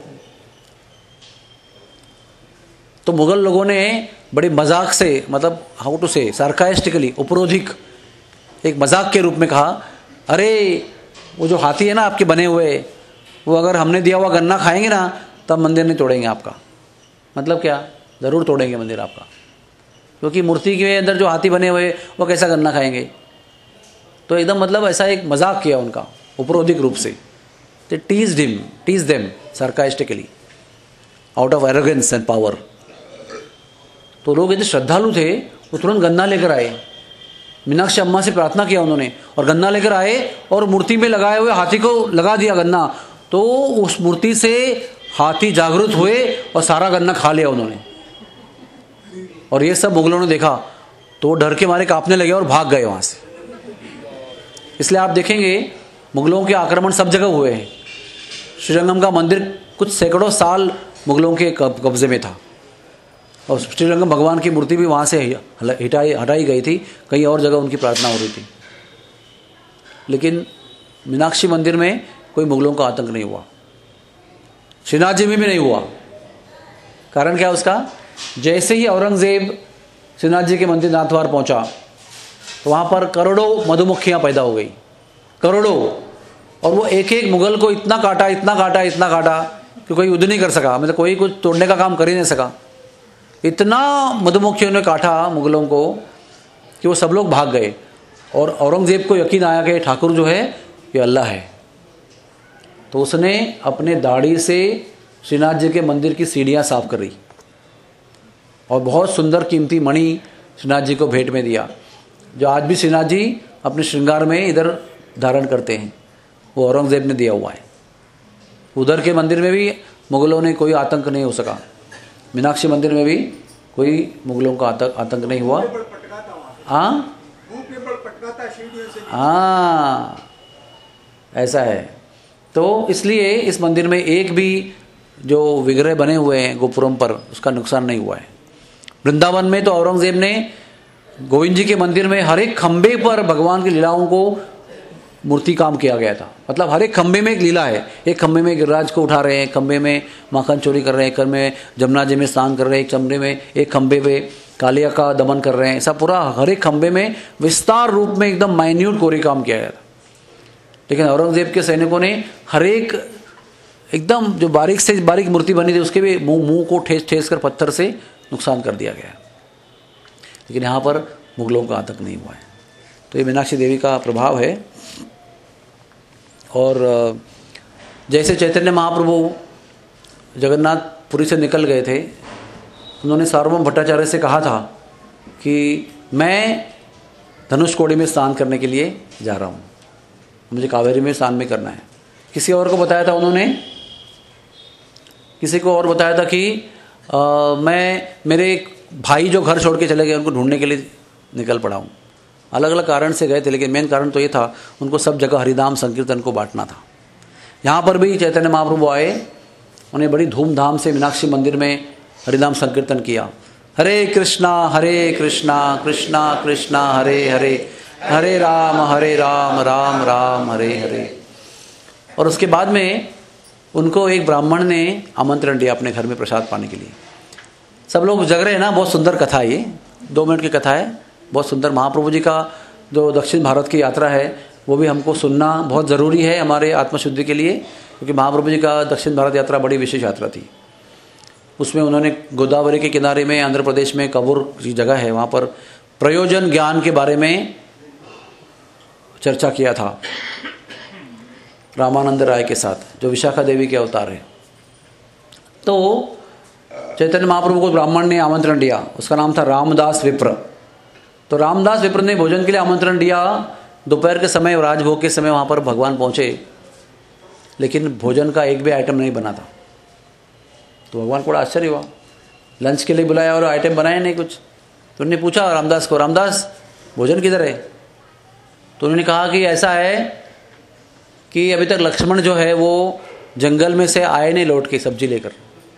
तो मुगल लोगों ने बड़े मजाक से, मतलब हाउ टू से, सार्कास्टिकली, उपरोधिक, एक मजाक के रूप में कहा, अरे वो जो हाथी है ना आपके बने हुए, वो अगर हमने दिया हुआ गन्ना खाएंगे ना तब मंदिर नहीं तोड़ेंगे आपका। मतलब क्या? ज़रूर तोड़ेंगे मंदिर आपका, क्योंकि मूर्ति के अंदर जो हाथी बने हुए वो कैसा गन्ना खाएंगे। तो एकदम मतलब ऐसा एक मजाक किया उनका उपरोधिक रूप से। They teased him, teased them sarcastically, out of arrogance and power. तो लोग यदि श्रद्धालु थे वो तुरंत गन्ना लेकर आए, मीनाक्षी अम्मा से प्रार्थना किया उन्होंने, और गन्ना लेकर आए और मूर्ति में लगाए हुए हाथी को लगा दिया गन्ना। तो उस मूर्ति से हाथी जागृत हुए और सारा गन्ना खा लिया उन्होंने। और ये सब मुगलों ने देखा तो डर के मारे कांपने लगे और भाग गए वहाँ से। इसलिए आप देखेंगे मुगलों के आक्रमण सब जगह हुए हैं। श्रीरंगम का मंदिर कुछ सैकड़ों साल मुगलों के कब्जे में था, और श्रीरंगम भगवान की मूर्ति भी वहाँ से हटाई हटाई गई थी, कहीं और जगह उनकी प्रार्थना हो रही थी। लेकिन मीनाक्षी मंदिर में कोई मुगलों का आतंक नहीं हुआ, श्रीनाथ जी में भी नहीं हुआ। कारण क्या उसका? जैसे ही औरंगजेब श्रीनाथ जी के मंदिर नाथद्वार पहुँचा तो वहाँ पर करोड़ों मधुमक्खियाँ पैदा हो गई, करोड़ों। और वो एक एक मुगल को इतना काटा इतना काटा इतना काटा कि कोई युद्ध नहीं कर सका, मतलब कोई कुछ तोड़ने का काम कर ही नहीं सका। इतना मधुमक्खियों ने काटा मुगलों को कि वो सब लोग भाग गए। और औरंगजेब को यकीन आया कि ठाकुर जो है ये अल्लाह है। तो उसने अपने दाढ़ी से श्रीनाथ जी के मंदिर की सीढ़ियाँ साफ कर रही और बहुत सुंदर कीमती मणि श्रीनाथ जी को भेंट में दिया, जो आज भी श्रीनाथ जी अपने श्रृंगार में इधर धारण करते हैं, वो औरंगज़ेब ने दिया हुआ है। उधर के मंदिर में भी मुग़लों ने कोई आतंक नहीं हो सका, मीनाक्षी मंदिर में भी कोई मुग़लों का आतंक आतंक नहीं हुआ। हाँ हाँ ऐसा है। तो इसलिए इस मंदिर में एक भी जो विग्रह बने हुए हैं गोपुरम पर, उसका नुकसान नहीं हुआ है। वृंदावन में तो औरंगज़ेब ने गोविंद जी के मंदिर में हर एक खंबे पर भगवान की लीलाओं को मूर्ति काम किया गया था। मतलब हर एक खंबे में एक लीला है। एक खंबे में गिरिराज को उठा रहे हैं, एक खंबे में माखन चोरी कर रहे हैं, एक खंबे में जमुना जी में स्नान कर रहे हैं, एक खंबे में एक खंबे पे कालिया का दमन कर रहे हैं। ऐसा पूरा हर एक खंबे में विस्तार रूप में एकदम माइन्यूट कोरी काम किया गया था। लेकिन औरंगज़ेब के सैनिकों ने हर एक एकदम जो बारीक से बारीक मूर्ति बनी थी उसके भी मुंह मुंह को ठेस ठेस कर पत्थर से नुकसान कर दिया गया। लेकिन यहाँ पर मुगलों का आतंक नहीं हुआ है। तो ये मीनाक्षी देवी का प्रभाव है। और जैसे चैतन्य महाप्रभु जगन्नाथपुरी से निकल गए थे, उन्होंने सार्वभौम भट्टाचार्य से कहा था कि मैं धनुषकोडी में स्नान करने के लिए जा रहा हूँ, मुझे कावेरी में स्नान में करना है। किसी और को बताया था उन्होंने, किसी को और बताया था कि आ, मैं मेरे एक भाई जो घर छोड़ के चले गए उनको ढूंढने के लिए निकल पड़ा हूँ। अलग अलग कारण से गए थे, लेकिन मेन कारण तो ये था उनको सब जगह हरिनाम संकीर्तन को बांटना था। यहाँ पर भी चैतन्य महाप्रभु आए, उन्हें बड़ी धूमधाम से मीनाक्षी मंदिर में हरिनाम संकीर्तन किया। हरे कृष्णा हरे कृष्णा कृष्णा कृष्णा हरे हरे, हरे राम हरे राम राम राम हरे हरे। और उसके बाद में उनको एक ब्राह्मण ने आमंत्रण दिया अपने घर में प्रसाद पाने के लिए। सब लोग जग रहे हैं ना, बहुत सुंदर कथा है ये, दो मिनट की कथा है, बहुत सुंदर। महाप्रभु जी का जो दक्षिण भारत की यात्रा है वो भी हमको सुनना बहुत ज़रूरी है हमारे आत्मशुद्धि के लिए, क्योंकि महाप्रभु जी का दक्षिण भारत यात्रा बड़ी विशेष यात्रा थी। उसमें उन्होंने गोदावरी के किनारे में आंध्र प्रदेश में कबूर की जगह है, वहाँ पर प्रयोजन ज्ञान के बारे में चर्चा किया था रामानंद राय के साथ, जो विशाखा देवी के अवतार है। तो चैतन्य महाप्रभु को ब्राह्मण ने आमंत्रण दिया, उसका नाम था रामदास विप्र। तो रामदास विप्र ने भोजन के लिए आमंत्रण दिया। दोपहर के समय, राजभोग के समय वहाँ पर भगवान पहुँचे, लेकिन भोजन का एक भी आइटम नहीं बना था। तो भगवान को बड़ा आश्चर्य हुआ, लंच के लिए बुलाया और आइटम बनाए नहीं कुछ। तो उन्होंने पूछा रामदास को, रामदास भोजन किधर है? तो उन्होंने कहा कि ऐसा है कि अभी तक लक्ष्मण जो है वो जंगल में से आए नहीं लौट के सब्जी लेकर।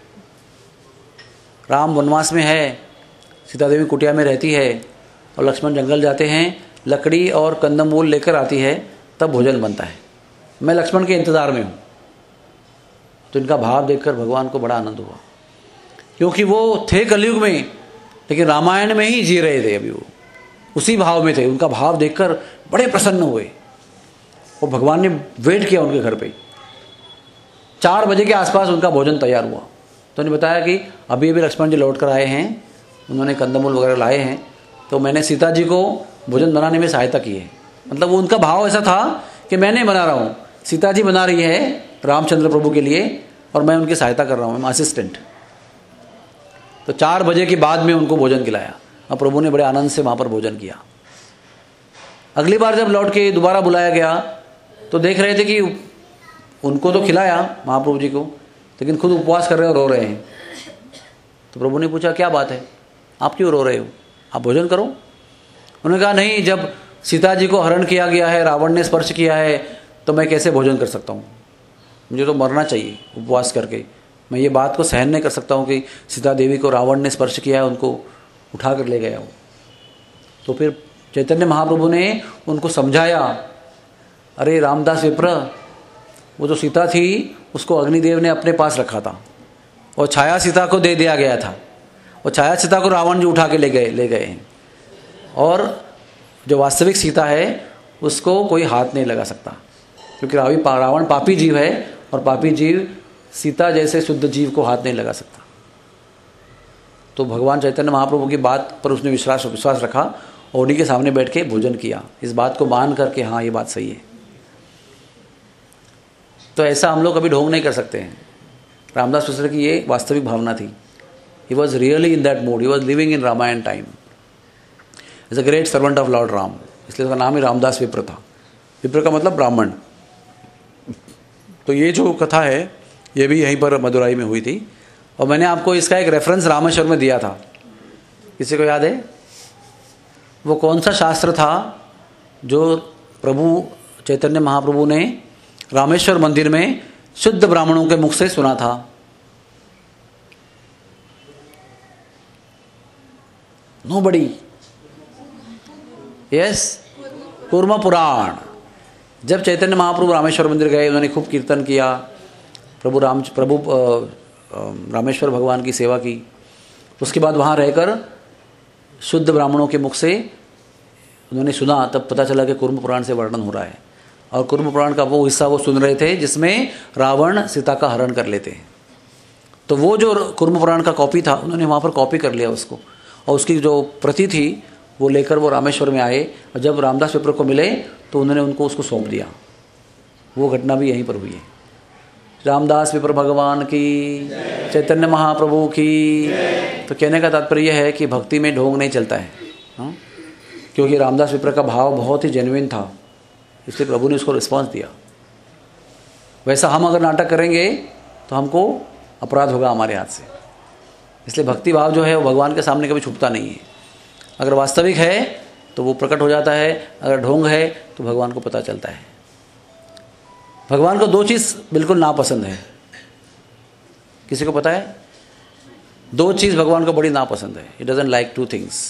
राम वनवास में है, सीता देवी कुटिया में रहती है और लक्ष्मण जंगल जाते हैं, लकड़ी और कंदमूल लेकर आती है, तब भोजन बनता है। मैं लक्ष्मण के इंतज़ार में हूँ। तो इनका भाव देखकर भगवान को बड़ा आनंद हुआ, क्योंकि वो थे कलयुग में, लेकिन रामायण में ही जी रहे थे, अभी वो उसी भाव में थे। उनका भाव देखकर बड़े प्रसन्न हुए और भगवान ने वेट किया उनके घर पे। चार बजे के आसपास उनका भोजन तैयार हुआ। तो उन्होंने बताया कि अभी अभी लक्ष्मण जी लौट कर आए हैं, उन्होंने कंदमूल वगैरह लाए हैं, तो मैंने सीता जी को भोजन बनाने में सहायता की है। मतलब वो उनका भाव ऐसा था कि मैं नहीं बना रहा हूँ, सीता जी बना रही है रामचंद्र प्रभु के लिए और मैं उनकी सहायता कर रहा हूँ, मैं असिस्टेंट। तो चार बजे के बाद में उनको भोजन खिलाया और प्रभु ने बड़े आनंद से वहाँ पर भोजन किया। अगली बार जब लौट के दोबारा बुलाया गया तो देख रहे थे कि उनको तो खिलाया महाप्रभु जी को, लेकिन खुद उपवास कर रहे हैं और रो रहे हैं। तो प्रभु ने पूछा क्या बात है, आप क्यों रो रहे हो, आप भोजन करो। उन्होंने कहा नहीं, जब सीता जी को हरण किया गया है, रावण ने स्पर्श किया है, तो मैं कैसे भोजन कर सकता हूँ, मुझे तो मरना चाहिए उपवास करके। मैं ये बात को सहन नहीं कर सकता हूँ कि सीता देवी को रावण ने स्पर्श किया है, उनको उठा कर ले गया हो। तो फिर चैतन्य महाप्रभु ने उनको समझाया, अरे रामदास विप्र, वो जो सीता थी उसको अग्निदेव ने अपने पास रखा था और छाया सीता को दे दिया गया था, और छाया सीता को रावण जी उठा के ले गए ले गए हैं, और जो वास्तविक सीता है उसको कोई हाथ नहीं लगा सकता, क्योंकि रावण पापी जीव है और पापी जीव सीता जैसे शुद्ध जीव को हाथ नहीं लगा सकता। तो भगवान चैतन्य महाप्रभु की बात पर उसने विश्वास विश्वास रखा, ओडी के सामने बैठ के भोजन किया, इस बात को मान करके हाँ ये बात सही है। तो ऐसा हम लोग कभी ढोंग नहीं कर सकते हैं। रामदास मिश्र की ये वास्तविक भावना थी। He was really in that mood, he was living in Ramayana time, is a great servant of lord Ram, इसलिए उसका नाम ही रामदास विप्र था। विप्र का मतलब ब्राह्मण। तो ये जो कथा है ये भी यहीं पर मदुराई में हुई थी, और मैंने आपको इसका एक रेफरेंस रामेश्वर में दिया था। किसी को याद है वो कौन सा शास्त्र था जो प्रभु चैतन्य महाप्रभु ने रामेश्वर मंदिर में शुद्ध ब्राह्मणों के मुख से सुना था? नोबडी। यस, कूर्म पुराण। जब चैतन्य महाप्रभु रामेश्वर मंदिर गए, उन्होंने खूब कीर्तन किया, प्रभु राम प्रभु रामेश्वर भगवान की सेवा की। उसके बाद वहाँ रहकर शुद्ध ब्राह्मणों के मुख से उन्होंने सुना, तब पता चला कि कूर्म पुराण से वर्णन हो रहा है। और कूर्म पुराण का वो हिस्सा वो सुन रहे थे जिसमें रावण सीता का हरण कर लेते हैं। तो वो जो कूर्म पुराण का कॉपी था, उन्होंने वहाँ पर कॉपी कर लिया उसको, और उसकी जो प्रति थी वो लेकर वो रामेश्वर में आए, और जब रामदास विप्र को मिले तो उन्होंने उनको उसको सौंप दिया। वो घटना भी यहीं पर हुई है। रामदास विप्र भगवान की, चैतन्य महाप्रभु की। तो कहने का तात्पर्य यह है कि भक्ति में ढोंग नहीं चलता है, हाँ? क्योंकि रामदास विप्र का भाव बहुत ही जेन्युइन था, इसलिए प्रभु ने उसको रिस्पॉन्स दिया। वैसा हम अगर नाटक करेंगे तो हमको अपराध होगा हमारे हाथ से। इसलिए भक्ति भाव जो है वो भगवान के सामने कभी छुपता नहीं है। अगर वास्तविक है तो वो प्रकट हो जाता है, अगर ढोंग है तो भगवान को पता चलता है। भगवान को दो चीज़ बिल्कुल नापसंद है। किसी को पता है? दो चीज़ भगवान को बड़ी नापसंद है। He doesn't like two things.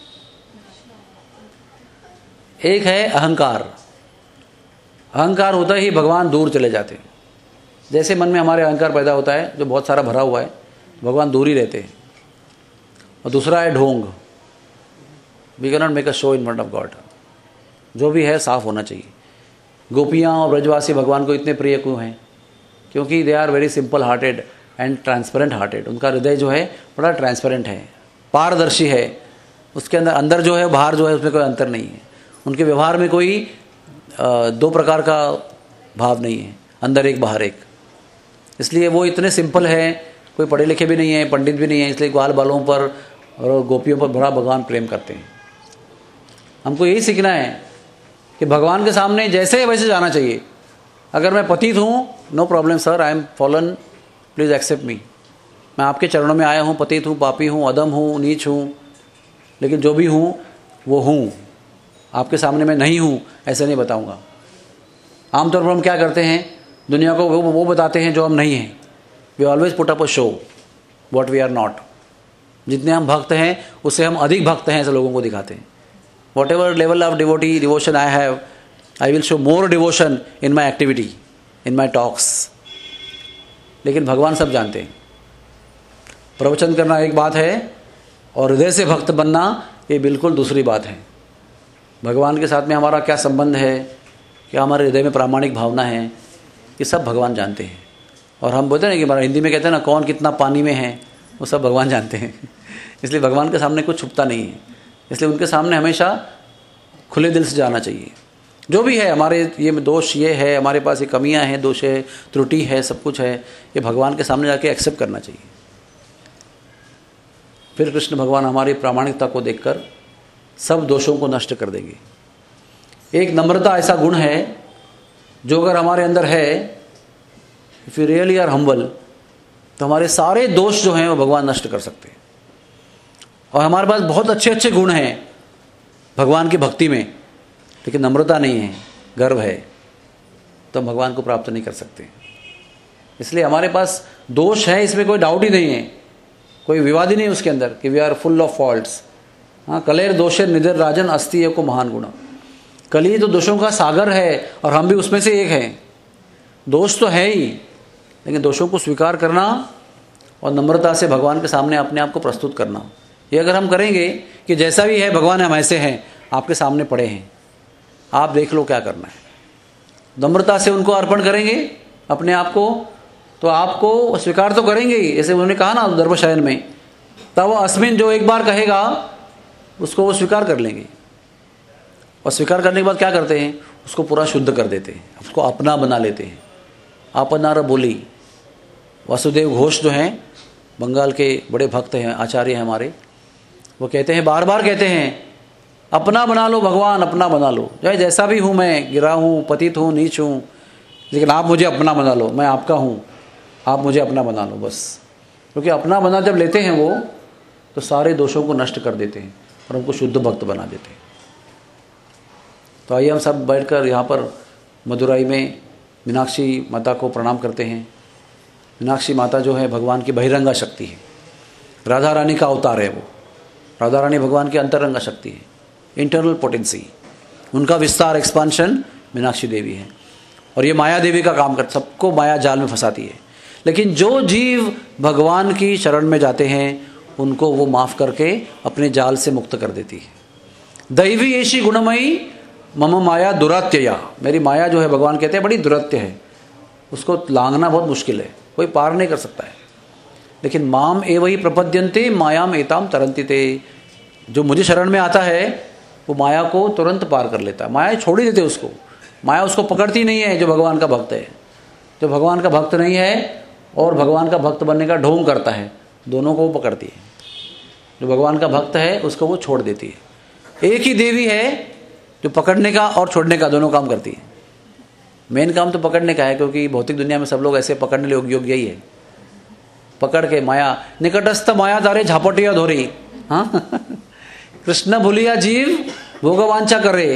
एक है अहंकार। अहंकार होता ही भगवान दूर चले जाते हैं। जैसे मन में हमारे अहंकार पैदा होता है जो बहुत सारा भरा हुआ है, भगवान दूर ही रहते हैं। और दूसरा है ढोंग। We can not make a show in front of God. जो भी है साफ होना चाहिए। गोपियाँ और ब्रजवासी भगवान को इतने प्रिय क्यों हैं? क्योंकि they are very simple hearted and transparent hearted. उनका हृदय जो है बड़ा ट्रांसपेरेंट है, पारदर्शी है। उसके अंदर अंदर जो है बाहर जो है उसमें कोई अंतर नहीं है। उनके व्यवहार में कोई दो प्रकार का भाव नहीं है, अंदर एक बाहर एक। इसलिए वो इतने सिंपल है, कोई पढ़े लिखे भी नहीं है, पंडित भी नहीं है, इसलिए ग्वाल बालों पर और गोपियों पर बड़ा भगवान प्रेम करते हैं। हमको यही सीखना है कि भगवान के सामने जैसे है वैसे जाना चाहिए। अगर मैं पतित हूँ, no problem sir, I am fallen, please accept me. मैं आपके चरणों में आया हूँ, पतित हूँ, पापी हूँ, अदम हूँ, नीच हूँ, लेकिन जो भी हूँ वो हूँ। आपके सामने मैं नहीं हूँ ऐसे नहीं बताऊँगा। आमतौर पर हम क्या करते हैं, दुनिया को वो वो बताते हैं जो हम नहीं हैं। We always put up a show what we are not. जितने हम भक्त हैं उससे हम अधिक भक्त हैं ऐसे लोगों को दिखाते हैं। Whatever level of devotee devotion I have, I will show more devotion in my activity, in my talks. लेकिन भगवान सब जानते हैं। प्रवचन करना एक बात है और हृदय से भक्त बनना ये बिल्कुल दूसरी बात है। भगवान के साथ में हमारा क्या संबंध है, क्या हमारे हृदय में प्रामाणिक भावना है, ये सब भगवान जानते हैं। और हम बोलते हैं कि हमारा हिंदी में कहते हैं ना, कौन कितना पानी में है, वो सब भगवान जानते हैं। इसलिए भगवान के सामने कुछ छुपता नहीं है। इसलिए उनके सामने हमेशा खुले दिल से जाना चाहिए। जो भी है हमारे ये दोष ये है, हमारे पास ये कमियां हैं, दोष है, त्रुटि है, सब कुछ है, ये भगवान के सामने जाके एक्सेप्ट करना चाहिए। फिर कृष्ण भगवान हमारी प्रामाणिकता को देखकर सब दोषों को नष्ट कर देंगे। एक नम्रता ऐसा गुण है जो अगर हमारे अंदर है, if you really are humble, तो हमारे सारे दोष जो हैं वो भगवान नष्ट कर सकते हैं। और हमारे पास बहुत अच्छे अच्छे गुण हैं भगवान की भक्ति में, लेकिन नम्रता नहीं है, गर्व है, तो हम भगवान को प्राप्त नहीं कर सकते। इसलिए हमारे पास दोष है, इसमें कोई डाउट ही नहीं है, कोई विवाद ही नहीं उसके अंदर कि we are full of faults. हाँ, कलेर दोषे निधर राजन अस्ति को महान गुण। कली तो दोषों का सागर है और हम भी उसमें से एक हैं। दोष तो है ही, लेकिन दोषों को स्वीकार करना और नम्रता से भगवान के सामने अपने आप को प्रस्तुत करना, ये अगर हम करेंगे कि जैसा भी है भगवान हम ऐसे हैं, आपके सामने पड़े हैं, आप देख लो क्या करना है। नम्रता से उनको अर्पण करेंगे अपने आप को, तो आपको स्वीकार तो करेंगे ही। जैसे उन्होंने कहा ना धर्मशयन में, तब वो अस्मिन जो एक बार कहेगा उसको वो स्वीकार कर लेंगे। और स्वीकार करने के बाद क्या करते हैं, उसको पूरा शुद्ध कर देते हैं, उसको अपना बना लेते हैं। आपनार बोली। वासुदेव घोष जो हैं बंगाल के बड़े भक्त हैं, आचार्य हैं हमारे, वो कहते हैं, बार बार कहते हैं, अपना बना लो भगवान, अपना बना लो। चाहे जैसा भी हूँ मैं, गिरा हूँ, पतित हूँ, नीच हूँ, लेकिन आप मुझे अपना बना लो, मैं आपका हूँ, आप मुझे अपना बना लो बस। क्योंकि अपना बना जब लेते हैं वो, तो सारे दोषों को नष्ट कर देते हैं और हमको शुद्ध भक्त बना देते हैं। तो आइए हम सब बैठकर यहाँ पर मदुराई में मीनाक्षी माता को प्रणाम करते हैं। मीनाक्षी माता जो है भगवान की बहिरंगा शक्ति है, राधा रानी का अवतार है वो। राधा रानी भगवान की अंतरंगा शक्ति है, इंटरनल पोटेंसी, उनका विस्तार, एक्सपांशन मीनाक्षी देवी है। और ये माया देवी का काम कर, सबको माया जाल में फंसाती है। लेकिन जो जीव भगवान की शरण में जाते हैं उनको वो माफ़ करके अपने जाल से मुक्त कर देती है। दैवी ऐसी गुणमयी मम माया दुरात्यया, मेरी माया जो है भगवान कहते हैं बड़ी दुरात्य है, उसको लांघना बहुत मुश्किल है, कोई पार नहीं कर सकता है। लेकिन माम एव ही प्रपद्यन्ते मायाम एताम तरंति ते, जो मुझे शरण में आता है वो माया को तुरंत पार कर लेता है। माया छोड़ ही देते उसको, माया उसको पकड़ती नहीं है जो भगवान का भक्त है। जो भगवान का भक्त नहीं है और भगवान का भक्त बनने का ढोंग करता है, दोनों को वो पकड़ती है। जो भगवान का भक्त है उसको वो छोड़ देती है। एक ही देवी है जो पकड़ने का और छोड़ने का दोनों काम करती है। मेन काम तो पकड़ने का है, क्योंकि भौतिक दुनिया में सब लोग ऐसे पकड़ने योग्य योग्य ही है। पकड़ के माया, निकटस्थ माया तारे झापटिया धोरी। हाँ कृष्ण भूलिया जीव भोगवांछा करे।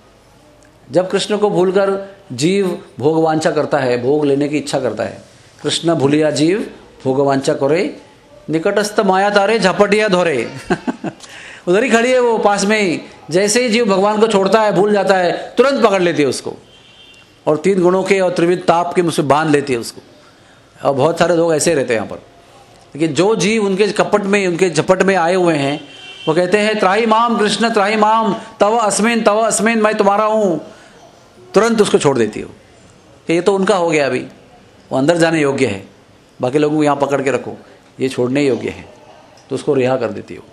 जब कृष्ण को भूलकर जीव भोगवांछा करता है, भोग लेने की इच्छा करता है, कृष्ण भूलिया जीव भोगवांछा करे, निकटस्थ माया तारे झपटिया धोरे। उधर ही खड़ी है वो पास में ही। जैसे ही जीव भगवान को छोड़ता है, भूल जाता है, तुरंत पकड़ लेती है उसको और तीन गुणों के और त्रिविध ताप के मुझसे बांध लेती है उसको। और बहुत सारे लोग ऐसे रहते हैं यहाँ पर। लेकिन जो जीव उनके कपट में, उनके झपट में आए हुए हैं, वो कहते हैं त्राही माम कृष्ण त्राही माम तव अस्मिन तव अस्मिन, मैं तुम्हारा हूँ, तुरंत उसको छोड़ देती हो। ये तो उनका हो गया, अभी वो अंदर जाने योग्य है। बाकी लोगों को यहाँ पकड़ के रखो, ये छोड़ने योग्य है, तो उसको रिहा कर देती हो।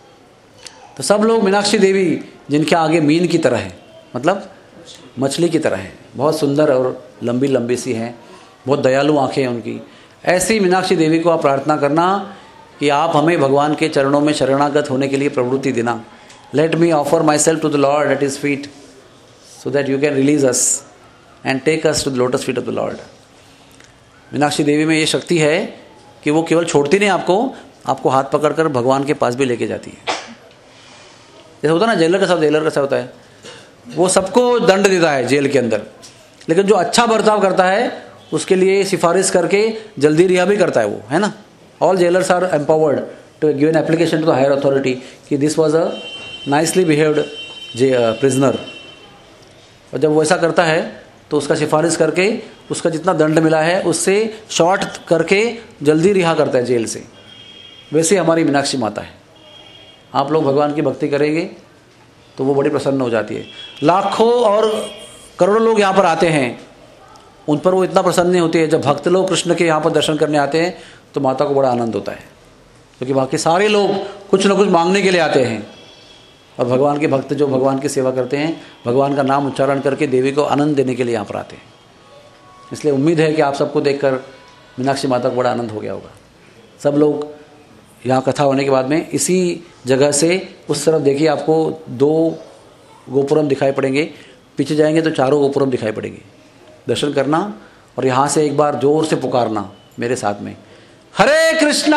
तो सब लोग मीनाक्षी देवी जिनके आगे मीन की तरह है, मतलब मछली की तरह है, बहुत सुंदर और लंबी लंबी सी हैं, बहुत दयालु आंखें हैं उनकी। ऐसी मीनाक्षी देवी को आप प्रार्थना करना कि आप हमें भगवान के चरणों में शरणागत होने के लिए प्रवृत्ति देना। Let me offer my self to the lord at his feet so that you can release us and take us to the lotus feet of the lord. Meenakshi Devi में ये शक्ति है कि वो केवल छोड़ती नहीं आपको, आपको हाथ पकड़कर भगवान के पास भी लेके जाती है। जैसे होता है ना जेलर का साथ, जेलर का साथ होता है, वो सबको दंड देता है जेल के अंदर, लेकिन जो अच्छा बर्ताव करता है उसके लिए सिफारिश करके जल्दी रिहा भी करता है वो, है ना। All jailers are empowered to give an application to the higher authority कि this was a nicely behaved J prisoner. और जब वो ऐसा करता है तो उसका सिफारिश करके उसका जितना दंड मिला है उससे शॉर्ट करके जल्दी रिहा करता है जेल से। वैसे हमारी मीनाक्षी माता है। आप लोग भगवान की भक्ति करेंगे तो वो बड़ी प्रसन्न हो जाती है। लाखों और करोड़ों लोग यहाँ पर आते हैं, उन पर वो इतना प्रसन्न नहीं होती है। जब भक्त लोग कृष्ण के यहाँ पर दर्शन करने आते हैं तो माता को बड़ा आनंद होता है, क्योंकि बाकी सारे लोग कुछ न कुछ मांगने के लिए आते हैं, और भगवान के भक्त जो भगवान की सेवा करते हैं, भगवान का नाम उच्चारण करके देवी को आनंद देने के लिए यहाँ पर आते हैं। इसलिए उम्मीद है कि आप सबको देखकर मीनाक्षी माता को बड़ा आनंद हो गया होगा। सब लोग यहाँ कथा होने के बाद में इसी जगह से उस तरफ देखिए, आपको दो गोपुरम दिखाई पड़ेंगे, पीछे जाएंगे तो चारों गोपुरम दिखाई पड़ेंगे। दर्शन करना और यहाँ से एक बार जोर से पुकारना मेरे साथ में, हरे कृष्णा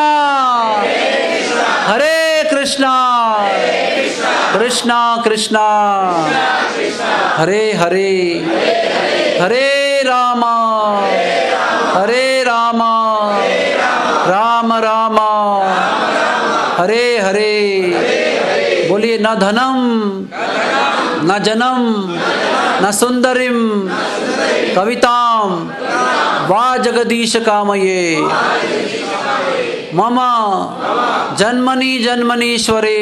हरे कृष्णा कृष्णा कृष्णा हरे हरे हरे रामा हरे रामा राम रामा हरे हरे। बोलिए, न धनम न जनम न सुंदरिम कविताम वा जगदीश कामये मम जन्मनि जन्मनीश्वरे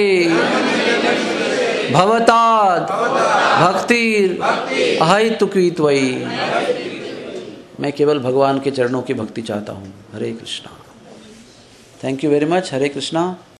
भवतात् भक्तिर् अहैतुकी त्वयि। मैं केवल भगवान के चरणों की भक्ति चाहता हूँ। Hare Krishna. Thank you very much. Hare Krishna.